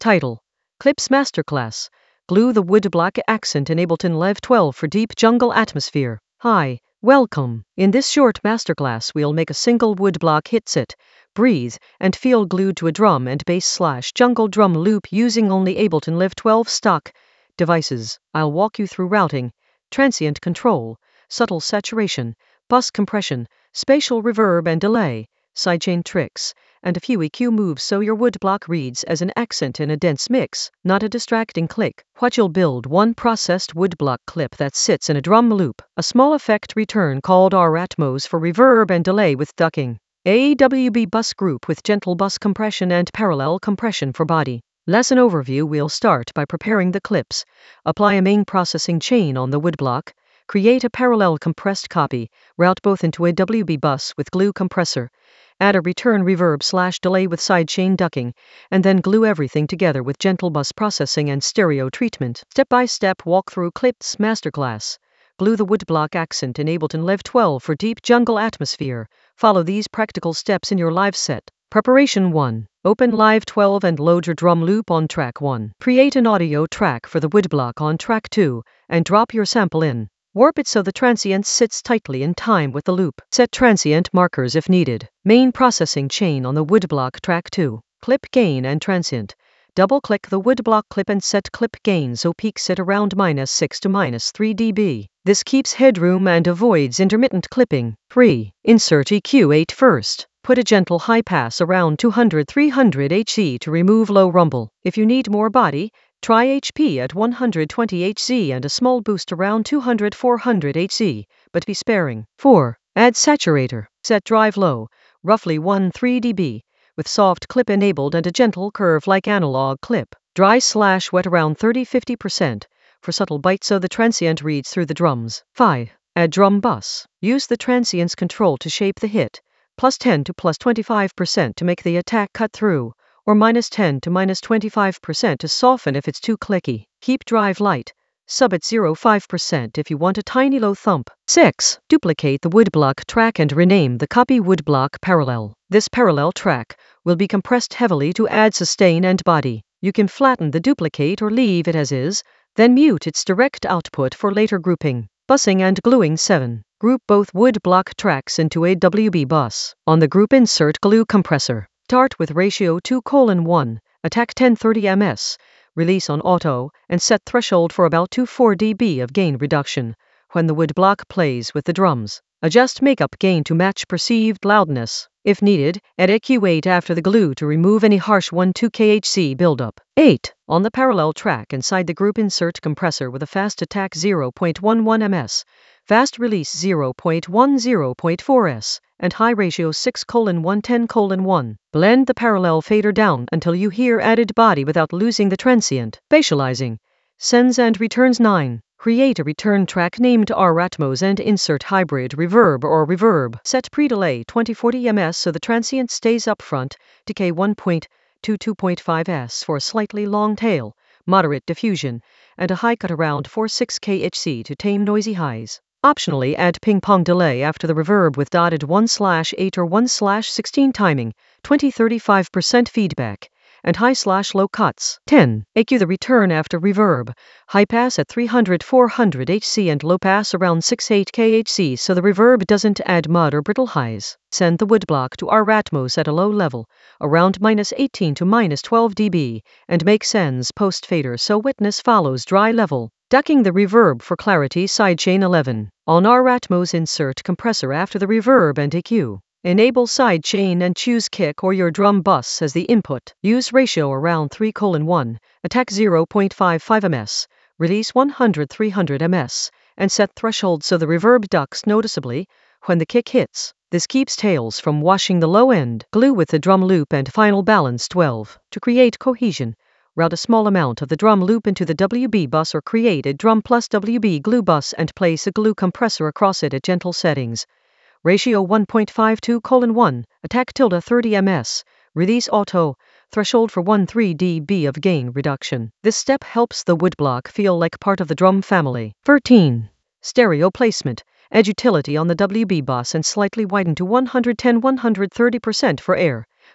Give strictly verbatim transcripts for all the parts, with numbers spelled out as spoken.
Title: Clips Masterclass. Glue the woodblock accent in Ableton Live twelve for deep jungle atmosphere. Hi, welcome. In this short masterclass we'll make a single woodblock hit sit, breathe, and feel glued to a drum and bass slash jungle drum loop using only Ableton Live twelve stock devices. I'll walk you through routing, transient control, subtle saturation, bus compression, spatial reverb and delay, sidechain tricks, and a few E Q moves so your woodblock reads as an accent in a dense mix, not a distracting click. What you'll build: one processed woodblock clip that sits in a drum loop, a small effect return called R Atmos for reverb and delay with ducking, a W B bus group with gentle bus compression and parallel compression for body. Lesson overview: we'll start by preparing the clips, apply a main processing chain on the woodblock, create a parallel compressed copy, route both into a W B bus with glue compressor, add a return reverb slash delay with sidechain ducking, and then glue everything together with gentle bus processing and stereo treatment. Step-by-step walkthrough Clips Masterclass. Glue the woodblock accent in Ableton Live twelve for deep jungle atmosphere. Follow these practical steps in your live set. Preparation one. Open Live twelve and load your drum loop on track one. Create an audio track for the woodblock on track two, and drop your sample in. Warp it so the transient sits tightly in time with the loop. Set transient markers if needed. Main processing chain on the woodblock track two. Clip gain and transient. Double-click the woodblock clip and set clip gain so peaks at around minus six to minus three decibels. This keeps headroom and avoids intermittent clipping. three. Insert E Q eight first. Put a gentle high pass around two hundred to three hundred hertz to remove low rumble. If you need more body, try H P at one hundred twenty hertz and a small boost around two hundred to four hundred hertz, but be sparing. four. Add saturator. Set drive low, roughly one to three decibels, with soft clip enabled and a gentle curve like analog clip. Dry slash wet around thirty to fifty percent for subtle bite so the transient reads through the drums. five. Add drum bus. Use the transient's control to shape the hit, plus ten to plus twenty-five percent to make the attack cut through, or minus ten to minus twenty-five percent to soften if it's too clicky. Keep drive light, sub at zero point five percent if you want a tiny low thump. six. Duplicate the woodblock track and rename the copy woodblock parallel. This parallel track will be compressed heavily to add sustain and body. You can flatten the duplicate or leave it as is, then mute its direct output for later grouping. Busing and gluing. seven. Group both woodblock tracks into a W B bus. On the group, insert glue compressor. Start with ratio two colon one, attack ten thirty millimeters, release on auto, and set threshold for about two to four decibels of gain reduction when the woodblock plays with the drums. Adjust makeup gain to match perceived loudness. If needed, add E Q eight after the glue to remove any harsh one to two kilohertz buildup. eight. On the parallel track inside the group, insert compressor with a fast attack zero point one one millimeters, fast release zero point one to zero point four s, and high ratio six colon one ten colon one. Blend the parallel fader down until you hear added body without losing the transient. Spatializing. Sends and returns. nine. Create a return track named R Atmos and insert hybrid reverb or reverb. Set pre-delay twenty to forty millimeters so the transient stays up front, decay one point two to two point five s for a slightly long tail, moderate diffusion, and a high cut around four to six kilohertz to tame noisy highs. Optionally add ping-pong delay after the reverb with dotted one slash eight or one slash sixteen timing, twenty to thirty-five percent feedback, and high slash low cuts. ten. E Q the return after reverb, high pass at three hundred to four hundred hertz and low pass around six to eight kilohertz so the reverb doesn't add mud or brittle highs. Send the woodblock to R Atmos at a low level, around minus eighteen to minus twelve decibels, and make sends post fader so witness follows dry level. Ducking the reverb for clarity. Sidechain. eleven. On R Atmos, insert compressor after the reverb and E Q. Enable sidechain and choose kick or your drum bus as the input. Use ratio around three colon one, attack zero point five five millimeters, release one hundred to three hundred millimeters, and set threshold so the reverb ducks noticeably when the kick hits. This keeps tails from washing the low end. Glue with the drum loop and final balance. twelve. To create cohesion, route a small amount of the drum loop into the W B bus or create a drum plus W B glue bus and place a glue compressor across it at gentle settings. Ratio one point five two colon one, attack tilde thirty millimeters, release auto, threshold for one to three decibels of gain reduction. This step helps the woodblock feel like part of the drum family. thirteen. Stereo placement. Add utility on the W B bus and slightly widen to one hundred ten to one hundred thirty percent for air,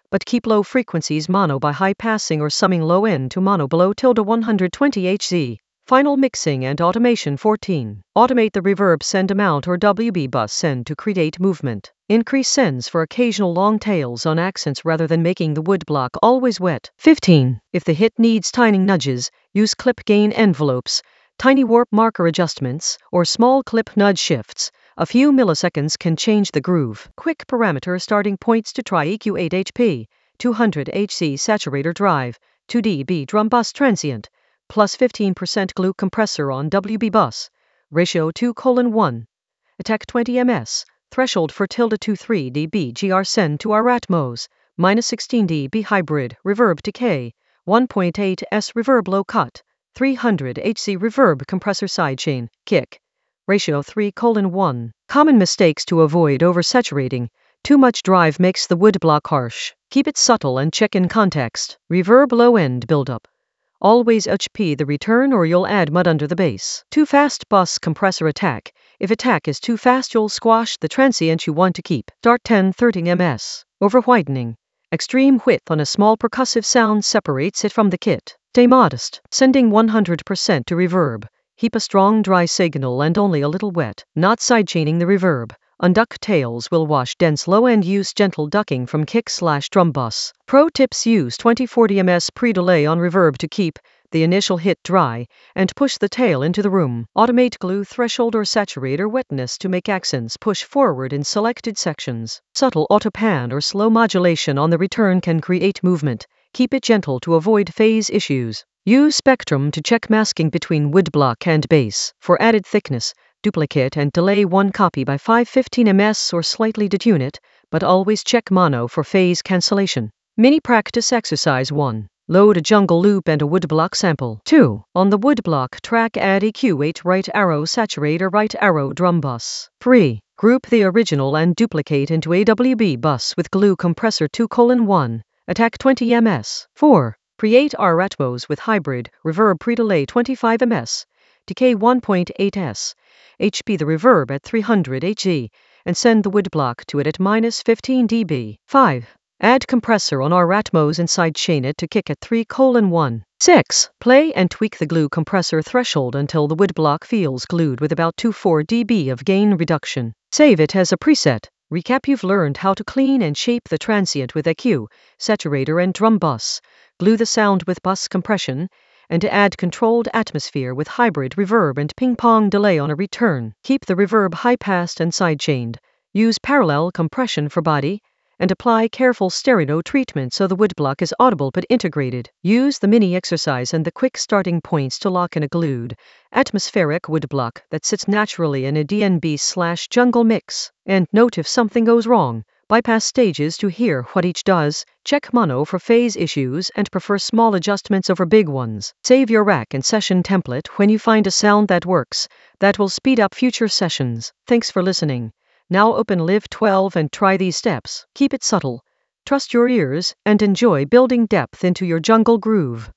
but keep low frequencies mono by high passing or summing low end to mono below tilde one hundred twenty hertz. Final mixing and automation fourteen. Automate the reverb send amount or W B bus send to create movement. Increase sends for occasional long tails on accents rather than making the woodblock always wet. fifteen. If the hit needs tiny nudges, use clip gain envelopes, tiny warp marker adjustments, or small clip nudge shifts. A few milliseconds can change the groove. Quick parameter starting points to try E Q eight H P, two hundred hertz saturator drive, two decibel drum bus transient, plus fifteen percent glue compressor on W B bus, ratio two colon one, attack twenty meters, threshold for tilde twenty-three decibel G R send to our Atmos, minus sixteen decibel hybrid, reverb decay, one point eight S reverb low cut, three hundred hertz reverb compressor sidechain, kick, ratio three colon one. Common mistakes to avoid oversaturating. Too much drive makes the woodblock harsh. Keep it subtle and check in context. Reverb low end buildup. Always H P the return or you'll add mud under the bass. Too fast bus compressor attack. If attack is too fast you'll squash the transient you want to keep. Start ten to thirty meters. Over whitening. Extreme width on a small percussive sound separates it from the kit. Stay modest. Sending one hundred percent to reverb. Keep a strong dry signal and only a little wet. Not sidechaining the reverb. Unduck tails will wash dense low end. Use gentle ducking from kick slash drum bus. Pro tips: use twenty to forty meters pre-delay on reverb to keep the initial hit dry and push the tail into the room. Automate glue threshold or saturator wetness to make accents push forward in selected sections. Subtle auto pan or slow modulation on the return can create movement. Keep it gentle to avoid phase issues. Use spectrum to check masking between woodblock and bass. For added thickness, duplicate and delay one copy by five to fifteen meters or slightly detune it, but always check mono for phase cancellation. Mini practice exercise one. Load a jungle loop and a woodblock sample. two. On the woodblock track add E Q eight right arrow saturator right arrow drum bus. three. Group the original and duplicate into a W B bus with glue compressor two colon one. Attack twenty meters. four. Create our Atmos with hybrid, reverb pre-delay twenty-five meters. Decay one point eight S. H P the reverb at three hundred hertz, and send the woodblock to it at minus fifteen decibel. five. Add compressor on our Atmos and sidechain it to kick at three colon one. six. Play and tweak the glue compressor threshold until the woodblock feels glued with about two to four decibel of gain reduction. Save it as a preset. Recap: you've learned how to clean and shape the transient with E Q, saturator and drum bus, glue the sound with bus compression, and to add controlled atmosphere with hybrid reverb and ping-pong delay on a return. Keep the reverb high-passed and sidechained. Use parallel compression for body, and apply careful stereo treatment so the woodblock is audible but integrated. Use the mini exercise and the quick starting points to lock in a glued, atmospheric woodblock that sits naturally in a D N B slash jungle mix. And note if something goes wrong. Bypass stages to hear what each does, check mono for phase issues and prefer small adjustments over big ones. Save your rack and session template when you find a sound that works. That will speed up future sessions. Thanks for listening. Now open Live twelve and try these steps. Keep it subtle. Trust your ears and enjoy building depth into your jungle groove.